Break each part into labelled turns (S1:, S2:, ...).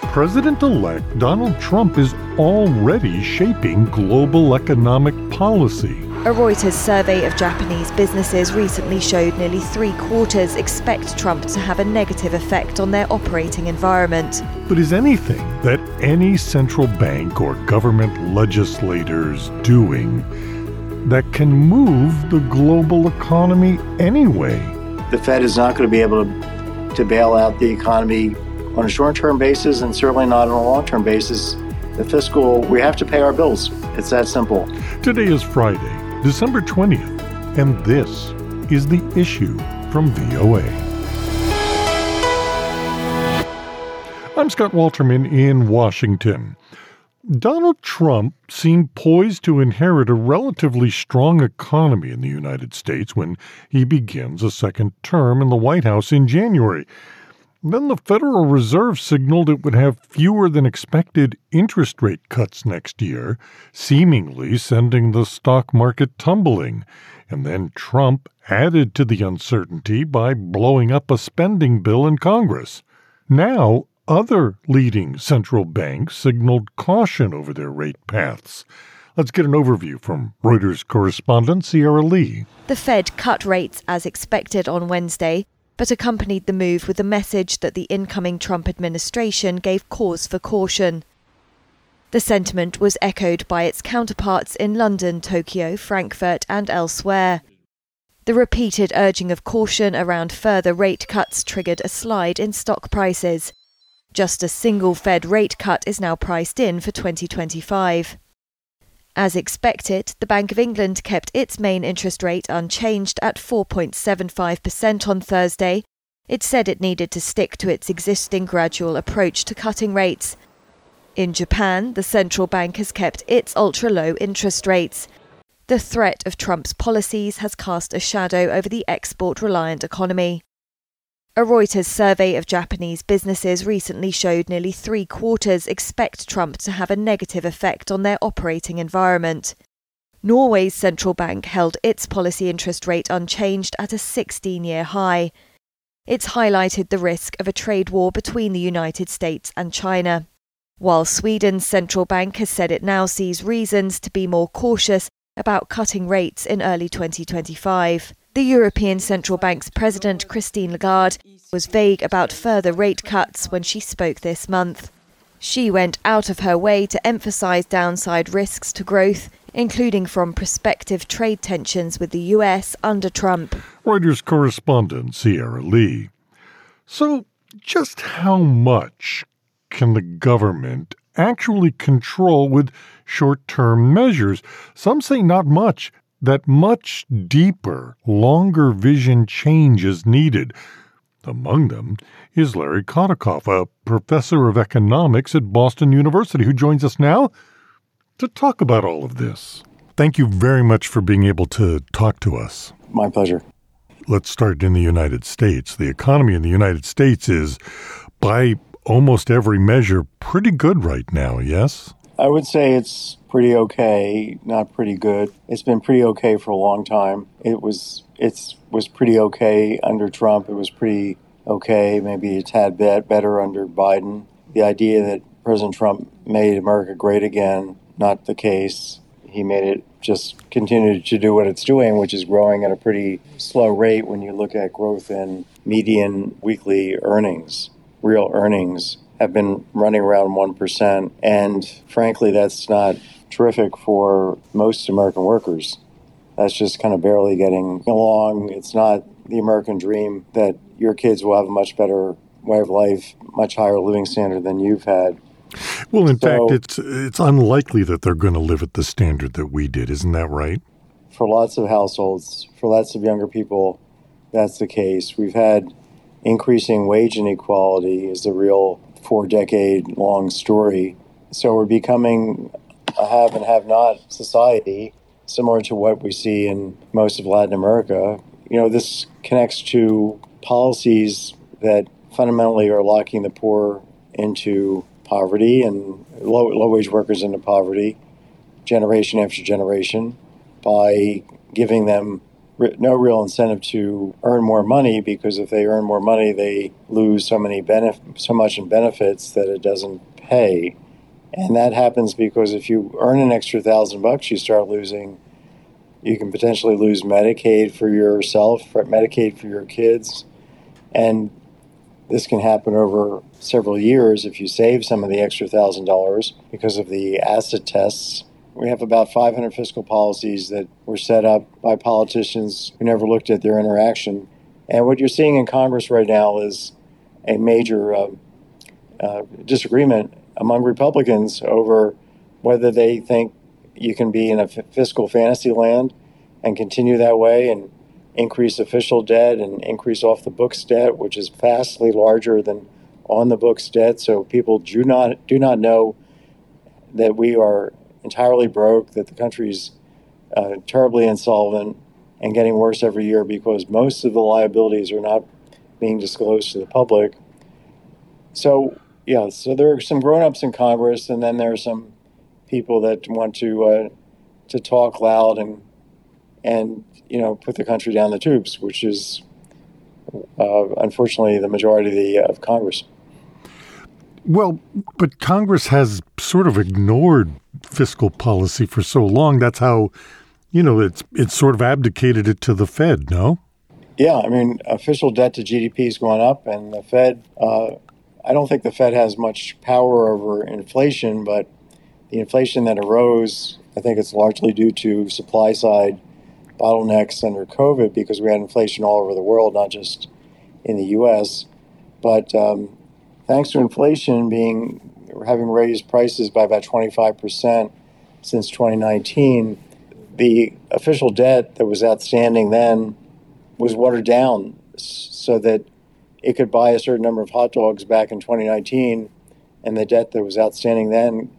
S1: President-elect Donald Trump is already shaping global economic policy.
S2: A Reuters survey of Japanese businesses recently showed nearly three-quarters expect Trump to have a negative effect on their operating environment.
S1: But is anything that any central bank or government legislators doing that can move the global economy anyway?
S3: The Fed is not going to be able to bail out the economy on a short-term basis, and certainly not on a long-term basis. We have to pay our bills. It's that simple.
S1: Today is Friday, December 20th, and this is The Issue from VOA. I'm Scott Walterman in Washington. Donald Trump seemed poised to inherit a relatively strong economy in the United States when he begins a second term in the White House in January. Then the Federal Reserve signaled it would have fewer than expected interest rate cuts next year, seemingly sending the stock market tumbling. And then Trump added to the uncertainty by blowing up a spending bill in Congress. Now, other leading central banks signaled caution over their rate paths. Let's get an overview from Reuters correspondent Sierra Lee.
S2: The Fed cut rates as expected on Wednesday, but accompanied the move with a message that the incoming Trump administration gave cause for caution. The sentiment was echoed by its counterparts in London, Tokyo, Frankfurt, and elsewhere. The repeated urging of caution around further rate cuts triggered a slide in stock prices. Just a single Fed rate cut is now priced in for 2025. As expected, the Bank of England kept its main interest rate unchanged at 4.75% on Thursday. It said it needed to stick to its existing gradual approach to cutting rates. In Japan, the central bank has kept its ultra-low interest rates. The threat of Trump's policies has cast a shadow over the export-reliant economy. A Reuters survey of Japanese businesses recently showed nearly three-quarters expect Trump to have a negative effect on their operating environment. Norway's central bank held its policy interest rate unchanged at a 16-year high. It's highlighted the risk of a trade war between the United States and China. While Sweden's central bank has said it now sees reasons to be more cautious about cutting rates in early 2025. The European Central Bank's president, Christine Lagarde, was vague about further rate cuts when she spoke this month. She went out of her way to emphasize downside risks to growth, including from prospective trade tensions with the U.S. under Trump.
S1: Reuters correspondent Sierra Lee. So, just how much can the government actually control with short-term measures? Some say not much. That much deeper, longer vision change is needed. Among them is Larry Kotikoff, a professor of economics at Boston University, who joins us now to talk about all of this. Thank you very much for being able to talk to us.
S3: My pleasure.
S1: Let's start in the United States. The economy in the United States is, by almost every measure, pretty good right now, yes?
S3: I would say it's pretty okay, not pretty good. It's been pretty okay for a long time. It was pretty okay under Trump. It was pretty okay, maybe a tad bit better under Biden. The idea that President Trump made America great again, not the case. He made it just continue to do what it's doing, which is growing at a pretty slow rate when you look at growth in median weekly earnings. Real earnings have been running around 1%, and frankly, that's not terrific for most American workers. That's just kind of barely getting along. It's not the American dream that your kids will have a much better way of life, much higher living standard than you've had.
S1: Well, in fact, it's unlikely that they're going to live at the standard that we did. Isn't that right?
S3: For lots of households, for lots of younger people, that's the case. We've had increasing wage inequality is the real 4-decade-long story. So we're becoming a have and have not society, similar to what we see in most of Latin America. You know, this connects to policies that fundamentally are locking the poor into poverty and low-wage workers into poverty, generation after generation, by giving them no real incentive to earn more money, because if they earn more money, they lose so much in benefits that it doesn't pay. And that happens because if you earn an extra $1,000, you can potentially lose Medicaid for yourself, Medicaid for your kids. And this can happen over several years if you save some of the extra $1,000 because of the acid tests. We have about 500 fiscal policies that were set up by politicians who never looked at their interaction. And what you're seeing in Congress right now is a major disagreement among Republicans over whether they think you can be in a fiscal fantasy land and continue that way and increase official debt and increase off the books debt, which is vastly larger than on the books debt. So people do not know that we are entirely broke, that the country's terribly insolvent and getting worse every year because most of the liabilities are not being disclosed to the public. So there are some grown-ups in Congress, and then there are some people that want to talk loud and put the country down the tubes, which is unfortunately the majority of Congress.
S1: Well, but Congress has sort of ignored fiscal policy for so long. That's how, it's sort of abdicated it to the Fed, no?
S3: Yeah, I mean, official debt to GDP is going up, and the Fed, I don't think the Fed has much power over inflation, but the inflation that arose, I think it's largely due to supply side bottlenecks under COVID, because we had inflation all over the world, not just in the U.S. But thanks to inflation having raised prices by about 25% since 2019, the official debt that was outstanding then was watered down so that it could buy a certain number of hot dogs back in 2019, and the debt that was outstanding then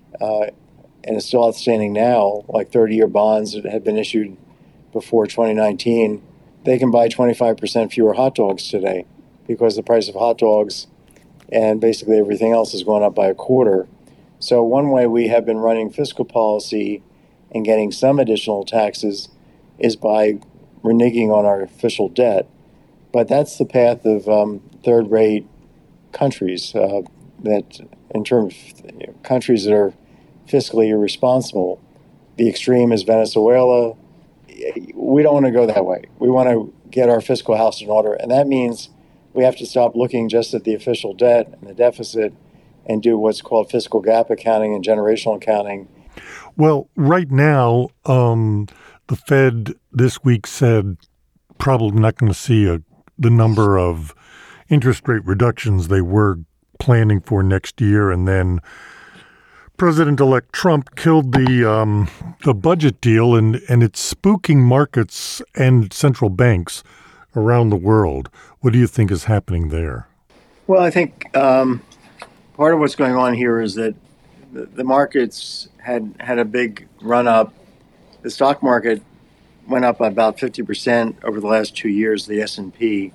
S3: and is still outstanding now, like 30-year bonds that had been issued before 2019, they can buy 25% fewer hot dogs today because the price of hot dogs and basically everything else has gone up by a quarter. So one way we have been running fiscal policy and getting some additional taxes is by reneging on our official debt. But that's the path of third-rate countries, that in terms of countries that are fiscally irresponsible. The extreme is Venezuela. We don't want to go that way. We want to get our fiscal house in order, and that means we have to stop looking just at the official debt and the deficit and do what's called fiscal gap accounting and generational accounting.
S1: Well, right now, the Fed this week said probably not going to see the number of interest rate reductions they were planning for next year, and then President-elect Trump killed the budget deal, and it's spooking markets and central banks around the world. What do you think is happening there?
S3: Well, I think part of what's going on here is that the markets had a big run-up. The stock market went up about 50% over the last 2 years, the S&P.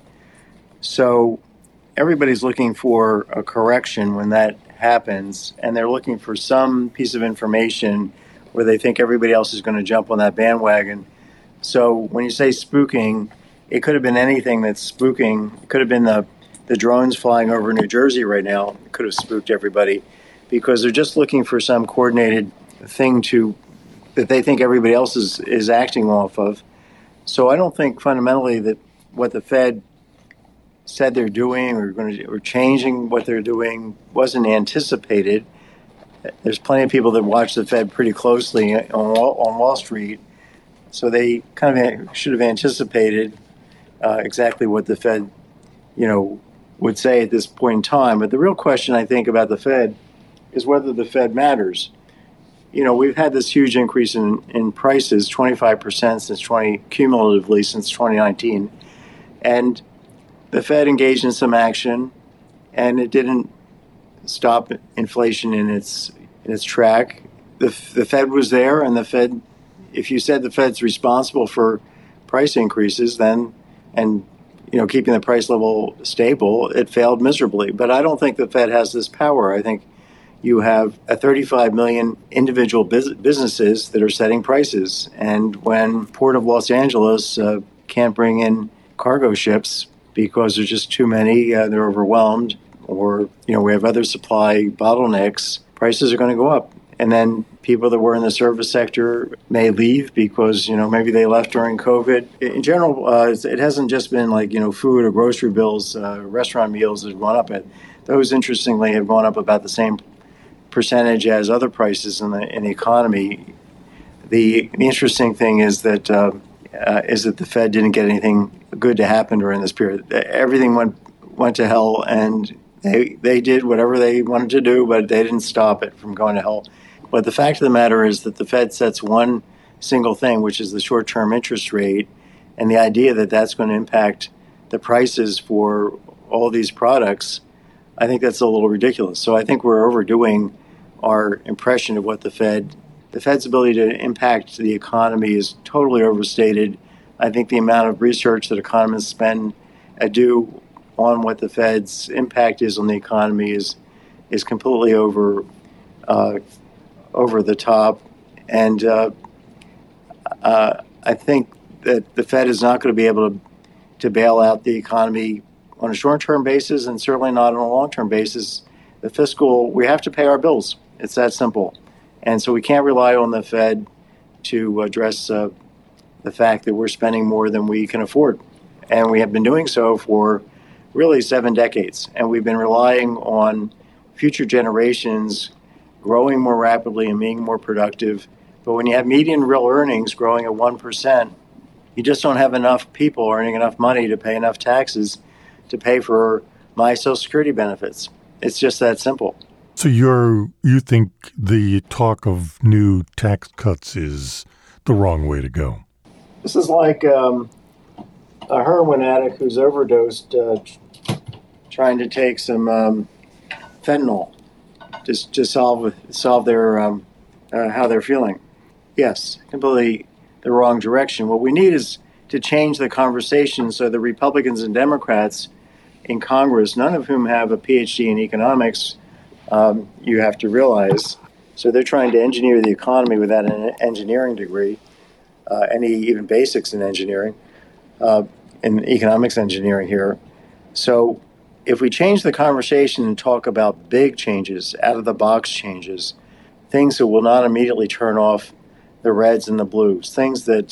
S3: So everybody's looking for a correction when that happens, and they're looking for some piece of information where they think everybody else is going to jump on that bandwagon. So when you say spooking, it could have been anything that's spooking. It could have been the drones flying over New Jersey right now. It could have spooked everybody because they're just looking for some coordinated thing that they think everybody else is acting off of. So I don't think fundamentally that what the Fed said they're doing or changing what they're doing wasn't anticipated. There's plenty of people that watch the Fed pretty closely on Wall Street, so they kind of should have anticipated exactly what the Fed, would say at this point in time. But the real question, I think, about the Fed is whether the Fed matters. We've had this huge increase in prices, 25% cumulatively since 2019, and the Fed engaged in some action, and it didn't stop inflation in its track. The Fed was there, and the Fed, if you said the Fed's responsible for price increases, then keeping the price level stable, it failed miserably. But I don't think the Fed has this power. I think you have 35 million individual businesses that are setting prices. And when Port of Los Angeles can't bring in cargo ships because there's just too many, they're overwhelmed, or we have other supply bottlenecks, prices are going to go up. And then people that were in the service sector may leave because, maybe they left during COVID. In general, it hasn't just been like, food or grocery bills, restaurant meals that have gone up. Those, interestingly, have gone up about the same percentage as other prices in the economy. The interesting thing is that the Fed didn't get anything good to happen during this period. Everything went to hell, and they did whatever they wanted to do, but they didn't stop it from going to hell. But the fact of the matter is that the Fed sets one single thing, which is the short-term interest rate, and the idea that that's going to impact the prices for all these products, I think that's a little ridiculous. So I think we're overdoing our impression of what the Fed's ability to impact the economy is totally overstated. I think the amount of research that economists do on what the Fed's impact is on the economy is completely over the top. And I think that the Fed is not going to be able to bail out the economy on a short-term basis, and certainly not on a long-term basis. We have to pay our bills. It's that simple. And so we can't rely on the Fed to address the fact that we're spending more than we can afford. And we have been doing so for really 7 decades. And we've been relying on future generations growing more rapidly and being more productive. But when you have median real earnings growing at 1%, you just don't have enough people earning enough money to pay enough taxes to pay for my Social Security benefits. It's just that simple.
S1: So you think the talk of new tax cuts is the wrong way to go?
S3: This is like a heroin addict who's overdosed trying to take some fentanyl to solve their how they're feeling. Yes, completely the wrong direction. What we need is to change the conversation so the Republicans and Democrats in Congress, none of whom have a PhD in economics, you have to realize. So they're trying to engineer the economy without an engineering degree, any even basics in engineering, in economics engineering here. So if we change the conversation and talk about big changes, out-of-the-box changes, things that will not immediately turn off the reds and the blues, things that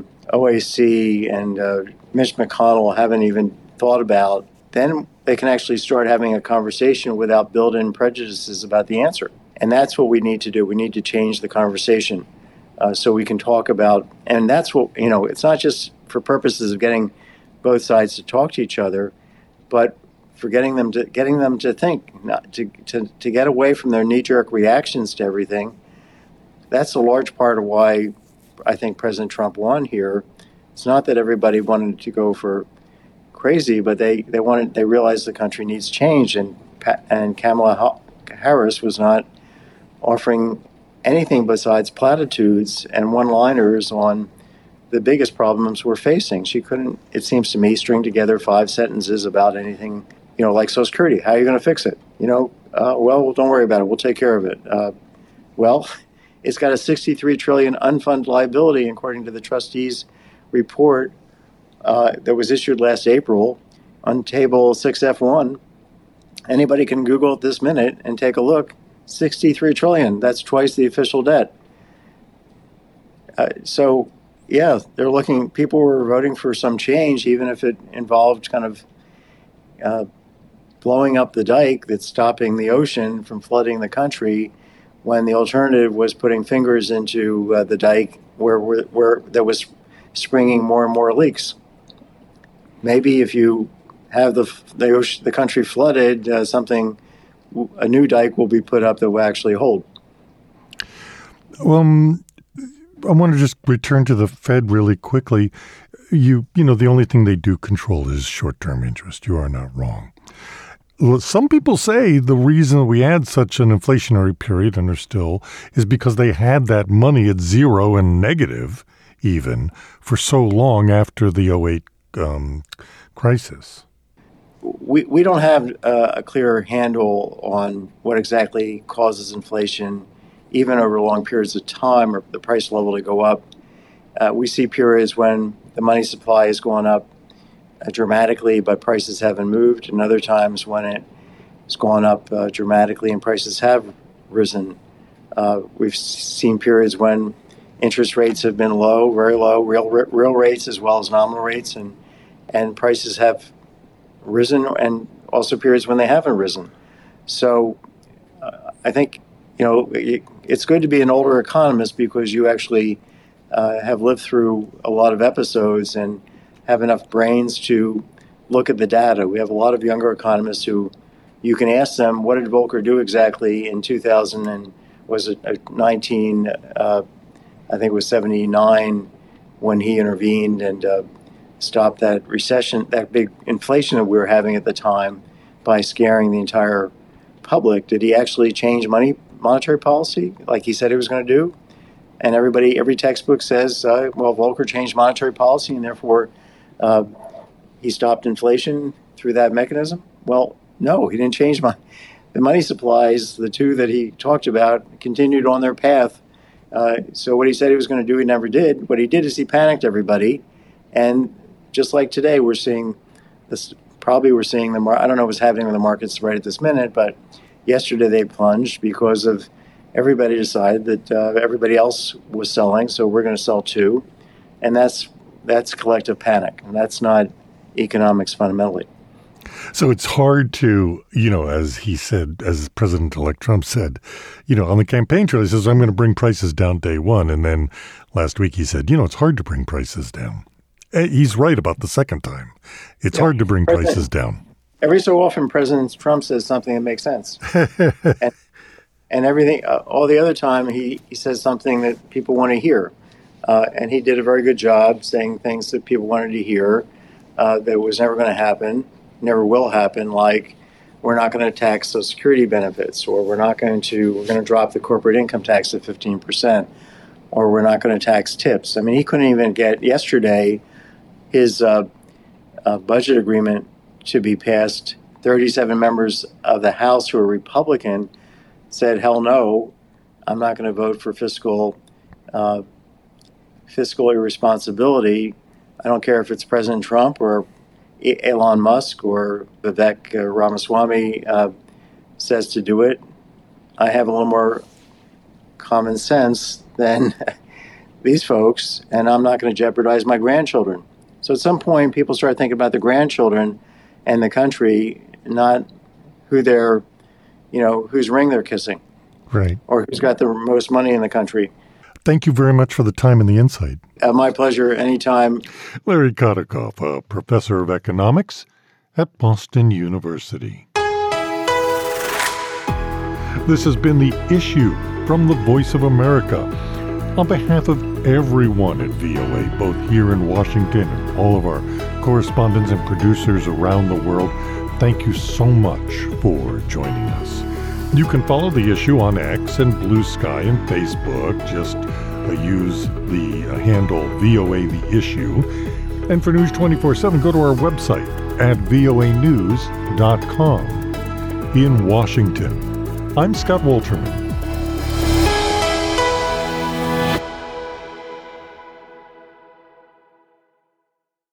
S3: OAC and Mitch McConnell haven't even thought about, then they can actually start having a conversation without built-in prejudices about the answer. And that's what we need to do. We need to change the conversation so we can talk about, and that's what, it's not just for purposes of getting both sides to talk to each other, but for getting them to think, to get away from their knee-jerk reactions to everything. That's a large part of why I think President Trump won here. It's not that everybody wanted to go for crazy, but they realized the country needs change, and Kamala Harris was not offering anything besides platitudes and one-liners on the biggest problems we're facing. She couldn't, it seems to me, string together 5 sentences about anything, like Social Security. How are you going to fix it? Well, don't worry about it. We'll take care of it. Well, it's got a $63 trillion unfunded liability, according to the trustees' report that was issued last April on table 6F1. Anybody can Google it this minute and take a look. $63 trillion. That's twice the official debt. So, yeah, they're looking. People were voting for some change, even if it involved kind of blowing up the dike that's stopping the ocean from flooding the country, when the alternative was putting fingers into the dike where there was springing more and more leaks. Maybe if you have the country flooded, a new dike will be put up that will actually hold.
S1: I want to just return to the Fed really quickly. The only thing they do control is short-term interest. You are not wrong. Some people say the reason we had such an inflationary period, and are still, is because they had that money at zero and negative even for so long after the 2008 crisis.
S3: we don't have a clear handle on what exactly causes inflation, even over long periods of time, or the price level to go up. We see periods when the money supply has gone up dramatically, but prices haven't moved, and other times when it has gone up dramatically and prices have risen. We've seen periods when interest rates have been low, very low, real rates as well as nominal rates, and prices have risen, and also periods when they haven't risen. So I think, it's good to be an older economist because you actually have lived through a lot of episodes and have enough brains to look at the data. We have a lot of younger economists who you can ask them, what did Volcker do exactly in 2000 and was it 19, I think it was 79 when he intervened and stopped that recession, that big inflation that we were having at the time by scaring the entire public. Did he actually change monetary policy like he said he was going to do? And every textbook says, Volcker changed monetary policy and therefore he stopped inflation through that mechanism. Well, no, he didn't change the money supplies. The two that he talked about continued on their path. So what he said he was going to do, he never did. What he did is he panicked everybody. And just like today, we're seeing this. Probably we're seeing I don't know what's happening with the markets right at this minute, but yesterday they plunged because of everybody decided that everybody else was selling, so we're going to sell too. And that's collective panic, and that's not economics fundamentally.
S1: So it's hard to, as he said, as President-elect Trump said, on the campaign trail, he says, I'm going to bring prices down day one. And then last week he said, it's hard to bring prices down. He's right about the second time. It's hard to bring prices down.
S3: Every so often, President Trump says something that makes sense. and everything, all the other time, he says something that people want to hear. And he did a very good job saying things that people wanted to hear that was never going to happen, never will happen, like we're not going to tax Social Security benefits, or we're going to drop the corporate income tax to 15%, or we're not going to tax tips. I mean, he couldn't even get yesterday his budget agreement to be passed. 37 members of the House who are Republican said, hell no, I'm not going to vote for fiscal irresponsibility. I don't care if it's President Trump or Elon Musk or Vivek Ramaswamy says to do it. I have a little more common sense than these folks, and I'm not going to jeopardize my grandchildren. So at some point, people start thinking about the grandchildren and the country, not who they're, whose ring they're kissing.
S1: Right.
S3: Or who's got the most money in the country.
S1: Thank you very much for the time and the insight.
S3: My pleasure. Anytime.
S1: Larry Kotikoff, a professor of economics at Boston University. This has been The Issue from the Voice of America. On behalf of everyone at VOA, both here in Washington and all of our correspondents and producers around the world, thank you so much for joining us. You can follow The Issue on X and Blue Sky and Facebook. Just use the handle VOA The Issue. And for News 24/7, go to our website at voanews.com. In Washington, I'm Scott Wolterman.